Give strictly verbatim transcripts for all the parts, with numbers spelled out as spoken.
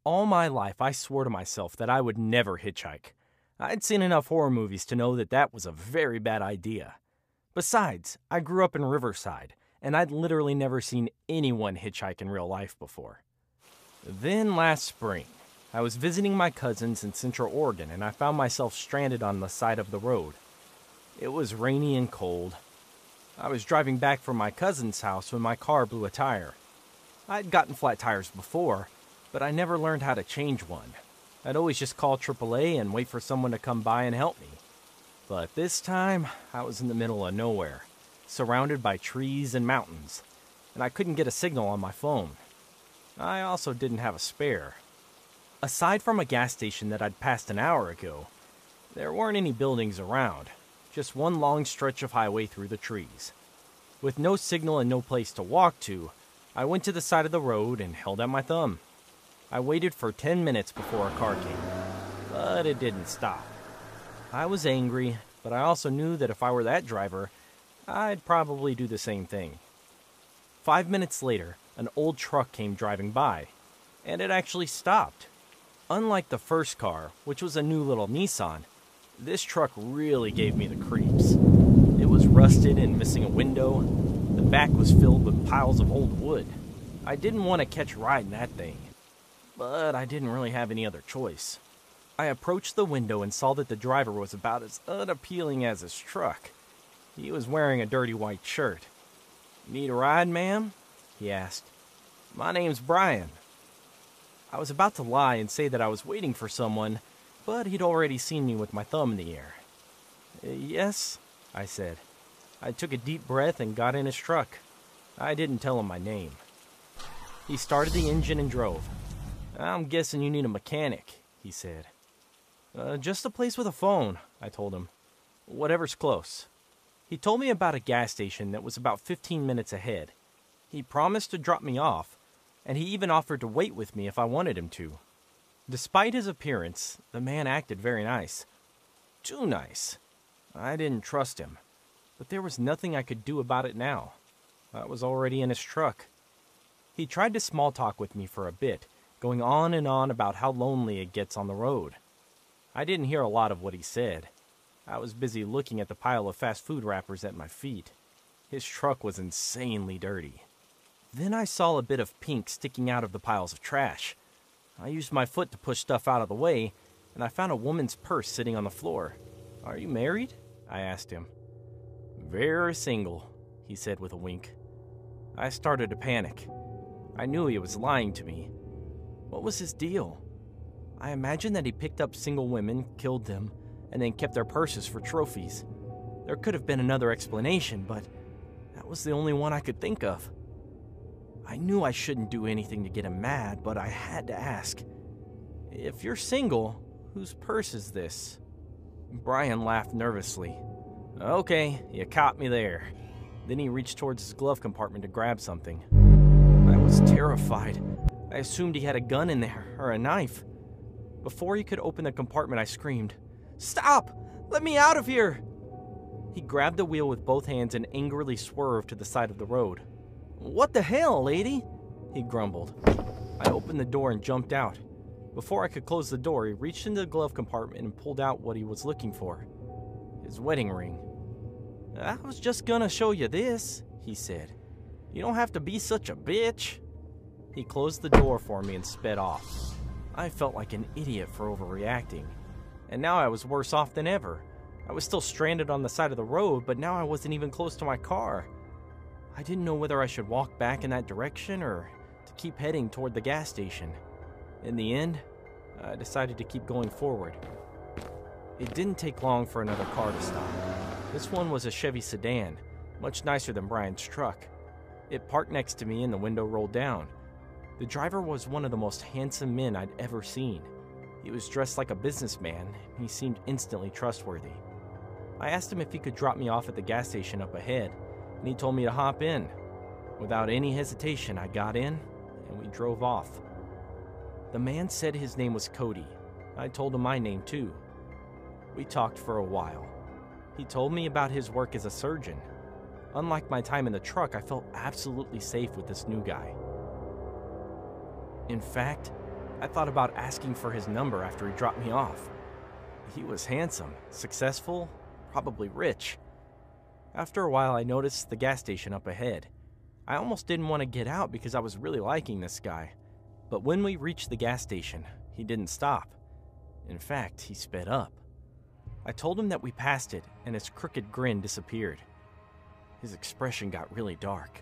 All my life, I swore to myself that I would never hitchhike. I'd seen enough horror movies to know that that was a very bad idea. Besides, I grew up in Riverside, and I'd literally never seen anyone hitchhike in real life before. Then last spring, I was visiting my cousins in Central Oregon, and I found myself stranded on the side of the road. It was rainy and cold. I was driving back from my cousin's house when my car blew a tire. I'd gotten flat tires before, but I never learned how to change one. I'd always just call triple A and wait for someone to come by and help me. But this time, I was in the middle of nowhere, surrounded by trees and mountains, and I couldn't get a signal on my phone. I also didn't have a spare. Aside from a gas station that I'd passed an hour ago, there weren't any buildings around, just one long stretch of highway through the trees. With no signal and no place to walk to, I went to the side of the road and held out my thumb. I waited for ten minutes before a car came, but it didn't stop. I was angry, but I also knew that if I were that driver, I'd probably do the same thing. Five minutes later, an old truck came driving by, and it actually stopped. Unlike the first car, which was a new little Nissan, this truck really gave me the creeps. It was rusted and missing a window. The back was filled with piles of old wood. I didn't want to catch a ride in that thing, but I didn't really have any other choice. I approached the window and saw that the driver was about as unappealing as his truck. He was wearing a dirty white shirt. "Need a ride, ma'am?" he asked. "My name's Brian." I was about to lie and say that I was waiting for someone, but he'd already seen me with my thumb in the air. "Yes," I said. I took a deep breath and got in his truck. I didn't tell him my name. He started the engine and drove. "I'm guessing you need a mechanic," he said. Uh, just a place with a phone," I told him. "Whatever's close." He told me about a gas station that was about fifteen minutes ahead. He promised to drop me off, and he even offered to wait with me if I wanted him to. Despite his appearance, the man acted very nice. Too nice. I didn't trust him, but there was nothing I could do about it now. I was already in his truck. He tried to small talk with me for a bit, going on and on about how lonely it gets on the road. I didn't hear a lot of what he said. I was busy looking at the pile of fast food wrappers at my feet. His truck was insanely dirty. Then I saw a bit of pink sticking out of the piles of trash. I used my foot to push stuff out of the way, and I found a woman's purse sitting on the floor. "Are you married?" I asked him. "Very single," he said with a wink. I started to panic. I knew he was lying to me. What was his deal? I imagined that he picked up single women, killed them, and then kept their purses for trophies. There could have been another explanation, but that was the only one I could think of. I knew I shouldn't do anything to get him mad, but I had to ask. "If you're single, whose purse is this?" Brian laughed nervously. "Okay, you caught me there." Then he reached towards his glove compartment to grab something. I was terrified. I assumed he had a gun in there, or a knife. Before he could open the compartment, I screamed, "Stop! Let me out of here!" He grabbed the wheel with both hands and angrily swerved to the side of the road. "What the hell, lady?" he grumbled. I opened the door and jumped out. Before I could close the door, he reached into the glove compartment and pulled out what he was looking for. His wedding ring. "I was just gonna show you this," he said. "You don't have to be such a bitch." He closed the door for me and sped off. I felt like an idiot for overreacting. And now I was worse off than ever. I was still stranded on the side of the road, but now I wasn't even close to my car. I didn't know whether I should walk back in that direction or to keep heading toward the gas station. In the end, I decided to keep going forward. It didn't take long for another car to stop. This one was a Chevy sedan, much nicer than Brian's truck. It parked next to me and the window rolled down. The driver was one of the most handsome men I'd ever seen. He was dressed like a businessman, and he seemed instantly trustworthy. I asked him if he could drop me off at the gas station up ahead, and he told me to hop in. Without any hesitation, I got in, and we drove off. The man said his name was Cody. I told him my name too. We talked for a while. He told me about his work as a surgeon. Unlike my time in the truck, I felt absolutely safe with this new guy. In fact, I thought about asking for his number after he dropped me off. He was handsome, successful, probably rich. After a while, I noticed the gas station up ahead. I almost didn't want to get out because I was really liking this guy. But when we reached the gas station, he didn't stop. In fact, he sped up. I told him that we passed it, and his crooked grin disappeared. His expression got really dark.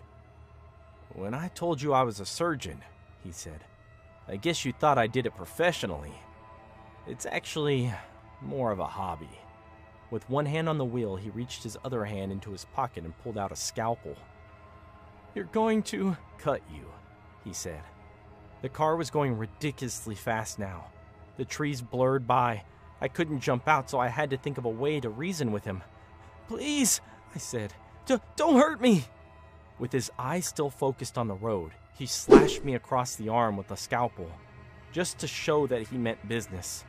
"When I told you I was a surgeon," he said, "I guess you thought I did it professionally. It's actually more of a hobby." With one hand on the wheel, he reached his other hand into his pocket and pulled out a scalpel. "You're going to cut you," he said. The car was going ridiculously fast now. The trees blurred by. I couldn't jump out, so I had to think of a way to reason with him. "Please," I said, D- "don't hurt me." With his eyes still focused on the road, he slashed me across the arm with a scalpel, just to show that he meant business.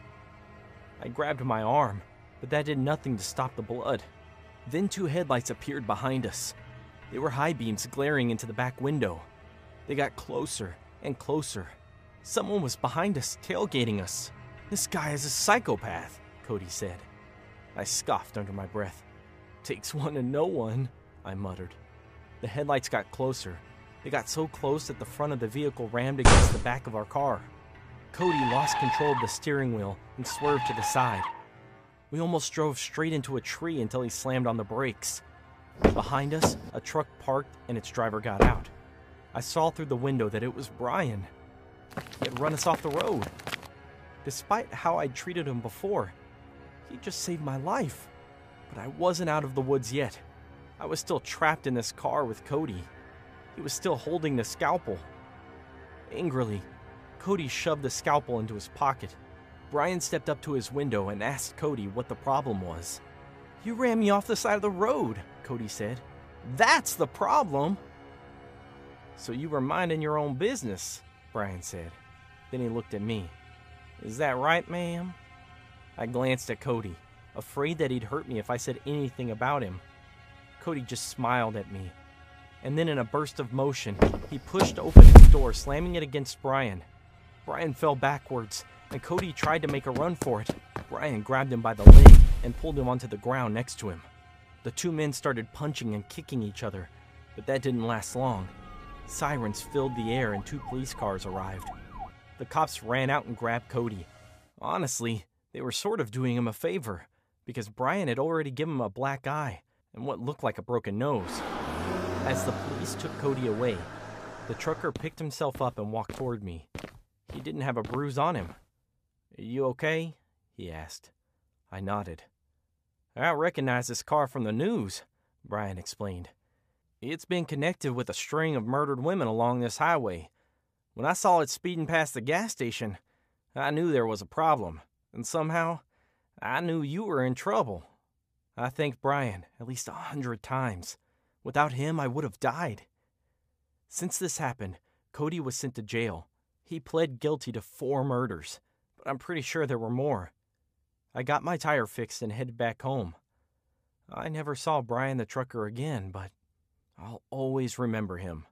I grabbed my arm, but that did nothing to stop the blood. Then two headlights appeared behind us. They were high beams glaring into the back window. They got closer and closer. Someone was behind us, tailgating us. "This guy is a psychopath," Cody said. I scoffed under my breath. "Takes one to know one," I muttered. The headlights got closer. They got so close that the front of the vehicle rammed against the back of our car. Cody lost control of the steering wheel and swerved to the side. We almost drove straight into a tree until he slammed on the brakes. Behind us, a truck parked and its driver got out. I saw through the window that it was Brian. He had run us off the road. Despite how I'd treated him before, he just saved my life. But I wasn't out of the woods yet. I was still trapped in this car with Cody. He was still holding the scalpel. Angrily, Cody shoved the scalpel into his pocket. Brian stepped up to his window and asked Cody what the problem was. "You ran me off the side of the road," Cody said. "That's the problem." "So you were minding your own business," Brian said. Then he looked at me. "Is that right, ma'am?" I glanced at Cody, afraid that he'd hurt me if I said anything about him. Cody just smiled at me. And then in a burst of motion, he pushed open his door, slamming it against Brian. Brian fell backwards, and Cody tried to make a run for it. Brian grabbed him by the leg and pulled him onto the ground next to him. The two men started punching and kicking each other, but that didn't last long. Sirens filled the air and two police cars arrived. The cops ran out and grabbed Cody. Honestly, they were sort of doing him a favor, because Brian had already given him a black eye and what looked like a broken nose. As the police took Cody away, the trucker picked himself up and walked toward me. He didn't have a bruise on him. "You okay?" he asked. I nodded. "I recognize this car from the news," Brian explained. "It's been connected with a string of murdered women along this highway. When I saw it speeding past the gas station, I knew there was a problem, and somehow, I knew you were in trouble. I thanked Brian at least a hundred times. Without him, I would have died." Since this happened, Cody was sent to jail. He pled guilty to four murders, but I'm pretty sure there were more. I got my tire fixed and headed back home. I never saw Brian the trucker again, but I'll always remember him.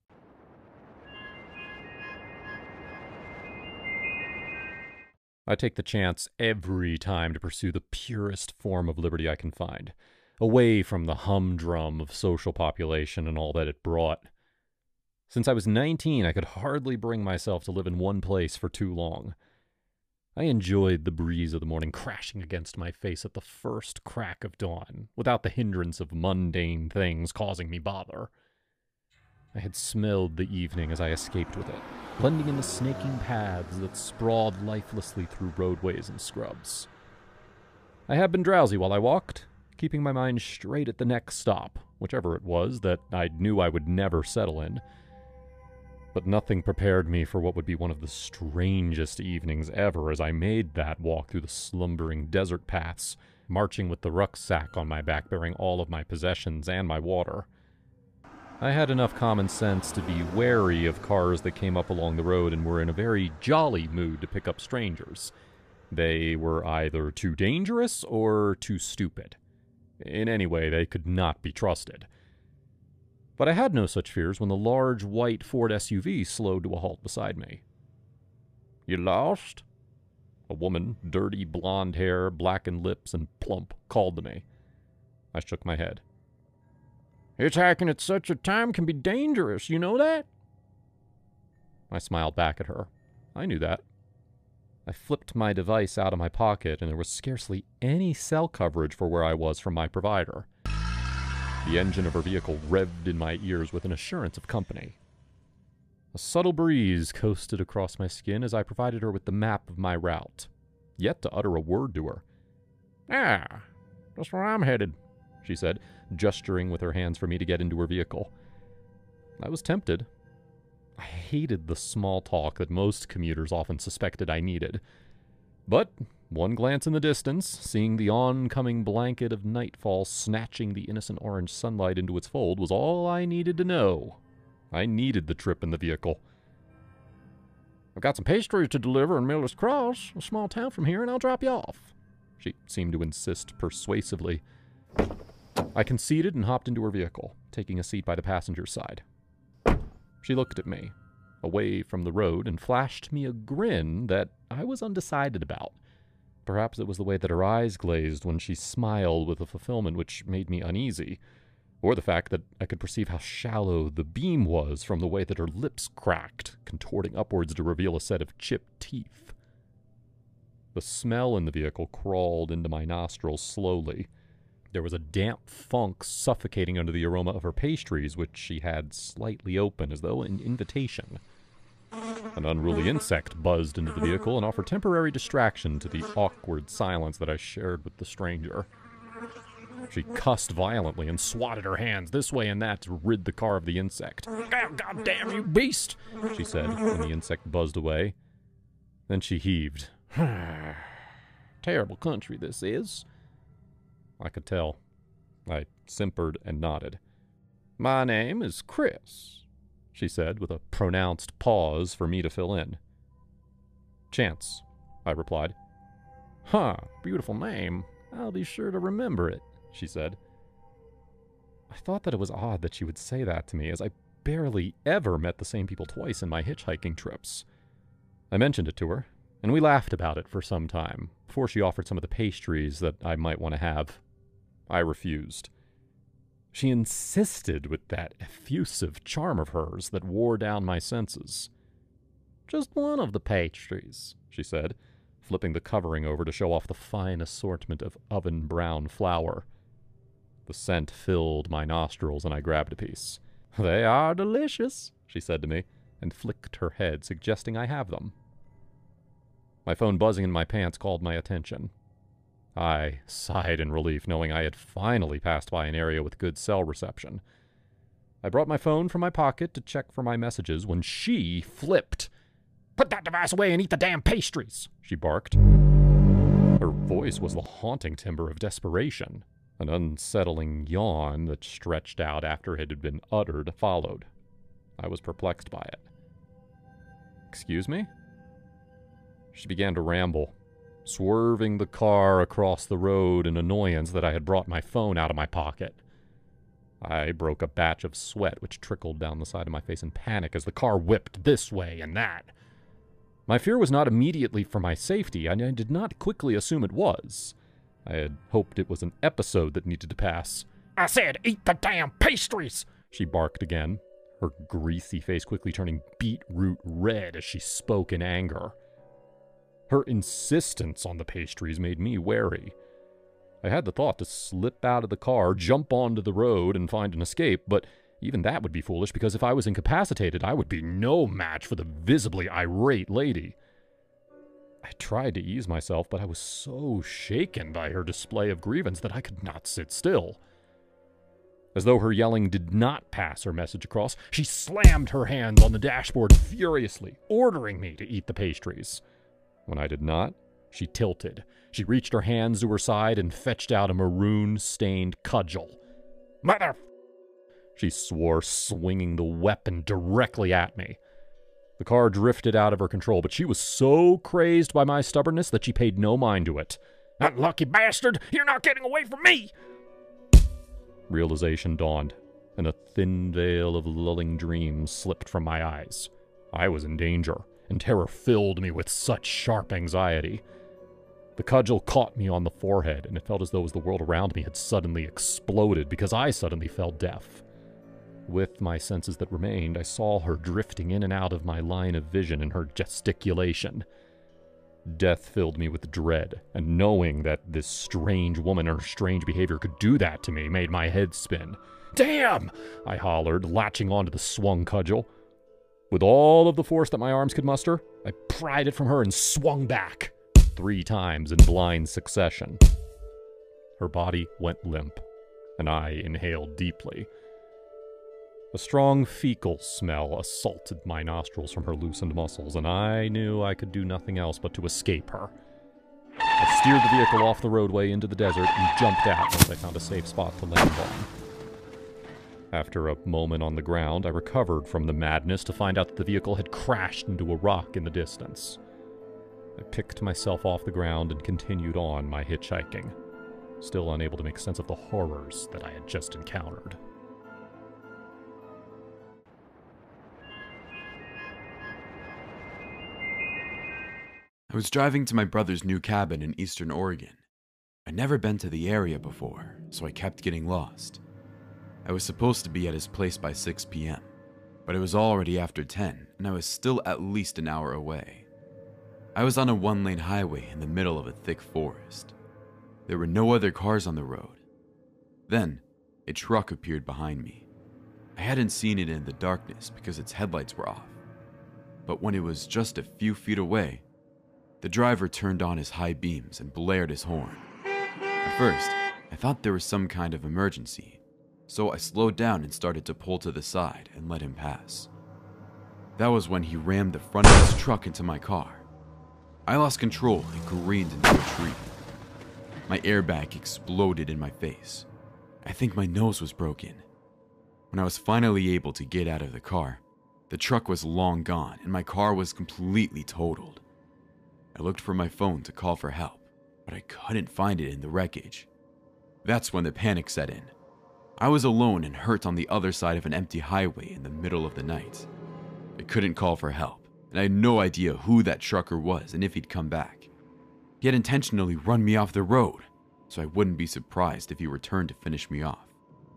I take the chance every time to pursue the purest form of liberty I can find, away from the humdrum of social population and all that it brought. Since I was nineteen, I could hardly bring myself to live in one place for too long. I enjoyed the breeze of the morning crashing against my face at the first crack of dawn, without the hindrance of mundane things causing me bother. I had smelled the evening as I escaped with it, blending in the snaking paths that sprawled lifelessly through roadways and scrubs. I had been drowsy while I walked, keeping my mind straight at the next stop, whichever it was that I knew I would never settle in. But nothing prepared me for what would be one of the strangest evenings ever as I made that walk through the slumbering desert paths, marching with the rucksack on my back bearing all of my possessions and my water. I had enough common sense to be wary of cars that came up along the road and were in a very jolly mood to pick up strangers. They were either too dangerous or too stupid. In any way, they could not be trusted. But I had no such fears when the large white Ford S U V slowed to a halt beside me. You lost? A woman, dirty blonde hair, blackened lips, and plump, called to me. I shook my head. Hitchhiking at such a time can be dangerous, you know that? I smiled back at her. I knew that. I flipped my device out of my pocket, and there was scarcely any cell coverage for where I was from my provider. The engine of her vehicle revved in my ears with an assurance of company. A subtle breeze coasted across my skin as I provided her with the map of my route, yet to utter a word to her. Ah, that's where I'm headed, she said, gesturing with her hands for me to get into her vehicle. I was tempted. I hated the small talk that most commuters often suspected I needed. But one glance in the distance, seeing the oncoming blanket of nightfall snatching the innocent orange sunlight into its fold, was all I needed to know. I needed the trip in the vehicle. I've got some pastries to deliver in Miller's Cross, a small town from here, and I'll drop you off. She seemed to insist persuasively. I conceded and hopped into her vehicle, taking a seat by the passenger's side. She looked at me, away from the road, and flashed me a grin that I was undecided about. Perhaps it was the way that her eyes glazed when she smiled with a fulfillment which made me uneasy, or the fact that I could perceive how shallow the beam was from the way that her lips cracked, contorting upwards to reveal a set of chipped teeth. The smell in the vehicle crawled into my nostrils slowly. There was a damp funk suffocating under the aroma of her pastries, which she had slightly open, as though an invitation. An unruly insect buzzed into the vehicle and offered temporary distraction to the awkward silence that I shared with the stranger. She cussed violently and swatted her hands this way and that to rid the car of the insect. God, God damn you beast, she said when the insect buzzed away. Then she heaved. Terrible country this is. I could tell. I simpered and nodded. My name is Chris, she said with a pronounced pause for me to fill in. Chance, I replied. Huh, beautiful name. I'll be sure to remember it, she said. I thought that it was odd that she would say that to me, as I barely ever met the same people twice in my hitchhiking trips. I mentioned it to her, and we laughed about it for some time, before she offered some of the pastries that I might want to have. I refused. She insisted with that effusive charm of hers that wore down my senses. Just one of the pastries, she said, flipping the covering over to show off the fine assortment of oven-brown flour. The scent filled my nostrils, and I grabbed a piece. They are delicious, she said to me, and flicked her head, suggesting I have them. My phone buzzing in my pants called my attention. I sighed in relief, knowing I had finally passed by an area with good cell reception. I brought my phone from my pocket to check for my messages when she flipped. Put that device away and eat the damn pastries, she barked. Her voice was the haunting timbre of desperation. An unsettling yawn that stretched out after it had been uttered followed. I was perplexed by it. Excuse me? She began to ramble, swerving the car across the road in annoyance that I had brought my phone out of my pocket. I broke a batch of sweat which trickled down the side of my face in panic as the car whipped this way and that. My fear was not immediately for my safety, and I did not quickly assume it was. I had hoped it was an episode that needed to pass. I said, eat the damn pastries, she barked again, her greasy face quickly turning beetroot red as she spoke in anger. Her insistence on the pastries made me wary. I had the thought to slip out of the car, jump onto the road, and find an escape, but even that would be foolish because if I was incapacitated, I would be no match for the visibly irate lady. I tried to ease myself, but I was so shaken by her display of grievance that I could not sit still. As though her yelling did not pass her message across, she slammed her hands on the dashboard furiously, ordering me to eat the pastries. When I did not, she tilted. She reached her hands to her side and fetched out a maroon-stained cudgel. Mother... she swore, swinging the weapon directly at me. The car drifted out of her control, but she was so crazed by my stubbornness that she paid no mind to it. Unlucky bastard! You're not getting away from me! Realization dawned, and a thin veil of lulling dreams slipped from my eyes. I was in danger, and terror filled me with such sharp anxiety. The cudgel caught me on the forehead, and it felt as though the world around me had suddenly exploded because I suddenly fell deaf. With my senses that remained, I saw her drifting in and out of my line of vision in her gesticulation. Death filled me with dread, and knowing that this strange woman and her strange behavior could do that to me made my head spin. "Damn!" I hollered, latching onto the swung cudgel. With all of the force that my arms could muster, I pried it from her and swung back, three times in blind succession. Her body went limp, and I inhaled deeply. A strong fecal smell assaulted my nostrils from her loosened muscles, and I knew I could do nothing else but to escape her. I steered the vehicle off the roadway into the desert and jumped out once I found a safe spot to land on. After a moment on the ground, I recovered from the madness to find out that the vehicle had crashed into a rock in the distance. I picked myself off the ground and continued on my hitchhiking, still unable to make sense of the horrors that I had just encountered. I was driving to my brother's new cabin in Eastern Oregon. I'd never been to the area before, so I kept getting lost. I was supposed to be at his place by six p.m., but it was already after ten, and I was still at least an hour away. I was on a one-lane highway in the middle of a thick forest. There were no other cars on the road. Then, a truck appeared behind me. I hadn't seen it in the darkness because its headlights were off. But when it was just a few feet away, the driver turned on his high beams and blared his horn. At first, I thought there was some kind of emergency, so I slowed down and started to pull to the side and let him pass. That was when he rammed the front of his truck into my car. I lost control and careened into a tree. My airbag exploded in my face. I think my nose was broken. When I was finally able to get out of the car, the truck was long gone and my car was completely totaled. I looked for my phone to call for help, but I couldn't find it in the wreckage. That's when the panic set in. I was alone and hurt on the other side of an empty highway in the middle of the night. I couldn't call for help, and I had no idea who that trucker was and if he'd come back. He had intentionally run me off the road, so I wouldn't be surprised if he returned to finish me off.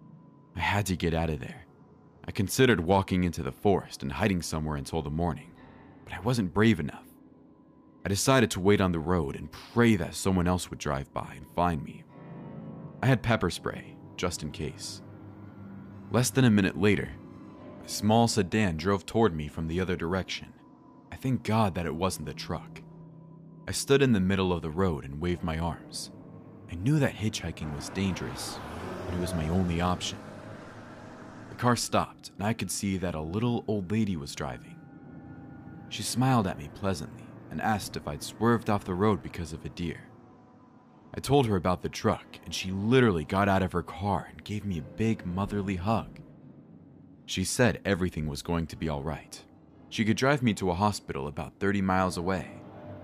I had to get out of there. I considered walking into the forest and hiding somewhere until the morning, but I wasn't brave enough. I decided to wait on the road and pray that someone else would drive by and find me. I had pepper spray, just in case. Less than a minute later, a small sedan drove toward me from the other direction. I thank God that it wasn't the truck. I stood in the middle of the road and waved my arms. I knew that hitchhiking was dangerous, but it was my only option. The car stopped, and I could see that a little old lady was driving. She smiled at me pleasantly and asked if I'd swerved off the road because of a deer. I told her about the truck, and she literally got out of her car and gave me a big motherly hug. She said everything was going to be all right. She could drive me to a hospital about thirty miles away.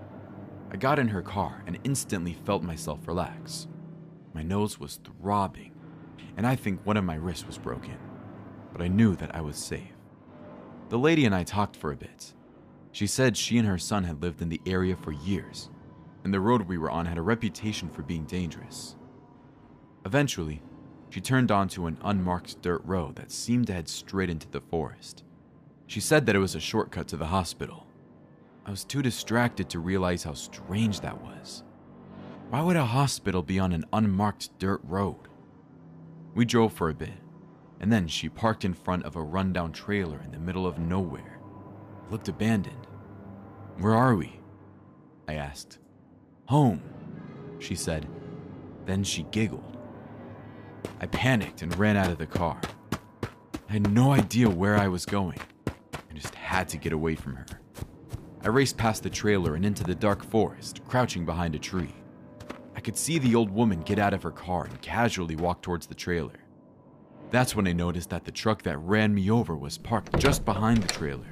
I got in her car and instantly felt myself relax. My nose was throbbing, and I think one of my wrists was broken, but I knew that I was safe. The lady and I talked for a bit. She said she and her son had lived in the area for years, and the road we were on had a reputation for being dangerous. Eventually, she turned onto an unmarked dirt road that seemed to head straight into the forest. She said that it was a shortcut to the hospital. I was too distracted to realize how strange that was. Why would a hospital be on an unmarked dirt road? We drove for a bit, and then she parked in front of a rundown trailer in the middle of nowhere. It looked abandoned. "Where are we?" I asked. "Home," she said. Then she giggled. I panicked and ran out of the car. I had no idea where I was going. I just had to get away from her. I raced past the trailer and into the dark forest, crouching behind a tree. I could see the old woman get out of her car and casually walk towards the trailer. That's when I noticed that the truck that ran me over was parked just behind the trailer.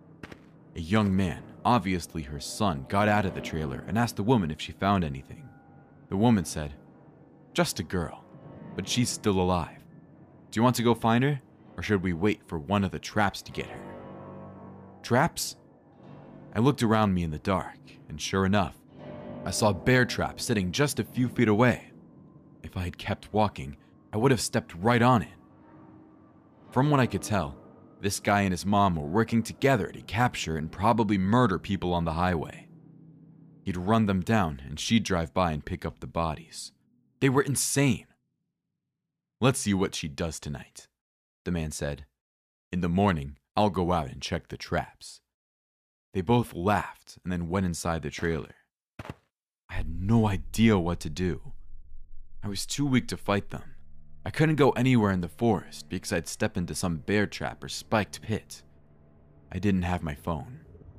A young man, obviously her son, got out of the trailer and asked the woman if she found anything. The woman said, "Just a girl, but she's still alive. Do you want to go find her, or should we wait for one of the traps to get her?" "Traps?" I looked around me in the dark, and sure enough, I saw a bear trap sitting just a few feet away. If I had kept walking, I would have stepped right on it. From what I could tell, this guy and his mom were working together to capture and probably murder people on the highway. He'd run them down, and she'd drive by and pick up the bodies. They were insane. "Let's see what she does tonight," the man said. "In the morning, I'll go out and check the traps." They both laughed and then went inside the trailer. I had no idea what to do. I was too weak to fight them. I couldn't go anywhere in the forest because I'd step into some bear trap or spiked pit. I didn't have my phone.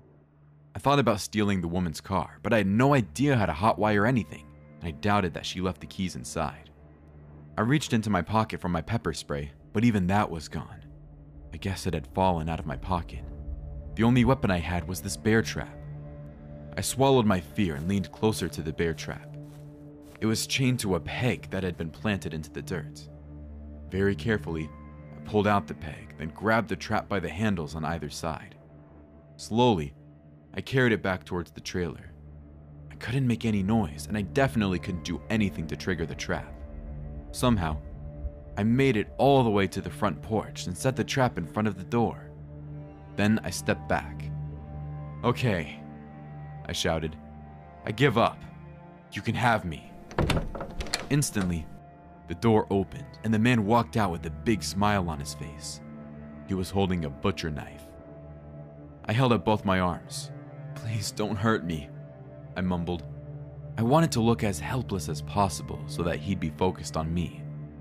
I thought about stealing the woman's car, but I had no idea how to hotwire anything, and I doubted that she left the keys inside. I reached into my pocket for my pepper spray, but even that was gone. I guess it had fallen out of my pocket. The only weapon I had was this bear trap. I swallowed my fear and leaned closer to the bear trap. It was chained to a peg that had been planted into the dirt. Very carefully, I pulled out the peg, then grabbed the trap by the handles on either side. Slowly, I carried it back towards the trailer. I couldn't make any noise, and I definitely couldn't do anything to trigger the trap. Somehow, I made it all the way to the front porch and set the trap in front of the door. Then I stepped back. "Okay," I shouted. "I give up. You can have me." Instantly, the door opened, and the man walked out with a big smile on his face. He was holding a butcher knife. I held up both my arms. "Please don't hurt me," I mumbled. I wanted to look as helpless as possible so that he'd be focused on me.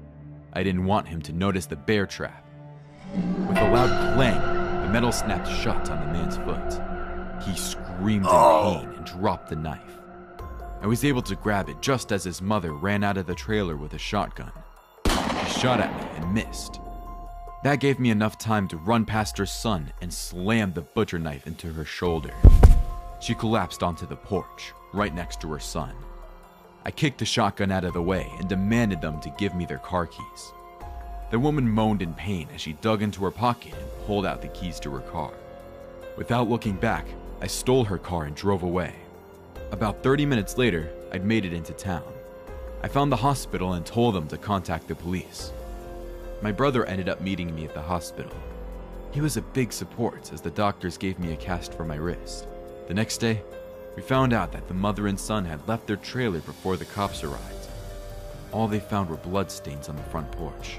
I didn't want him to notice the bear trap. With a loud clang, the metal snapped shut on the man's foot. He screamed in pain and dropped the knife. I was able to grab it just as his mother ran out of the trailer with a shotgun. She shot at me and missed. That gave me enough time to run past her son and slam the butcher knife into her shoulder. She collapsed onto the porch, right next to her son. I kicked the shotgun out of the way and demanded them to give me their car keys. The woman moaned in pain as she dug into her pocket and pulled out the keys to her car. Without looking back, I stole her car and drove away. About thirty minutes later, I'd made it into town. I found the hospital and told them to contact the police. My brother ended up meeting me at the hospital. He was a big support as the doctors gave me a cast for my wrist. The next day, we found out that the mother and son had left their trailer before the cops arrived. All they found were bloodstains on the front porch.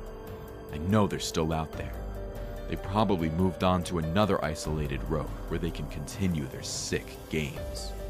I know they're still out there. They probably moved on to another isolated road where they can continue their sick games.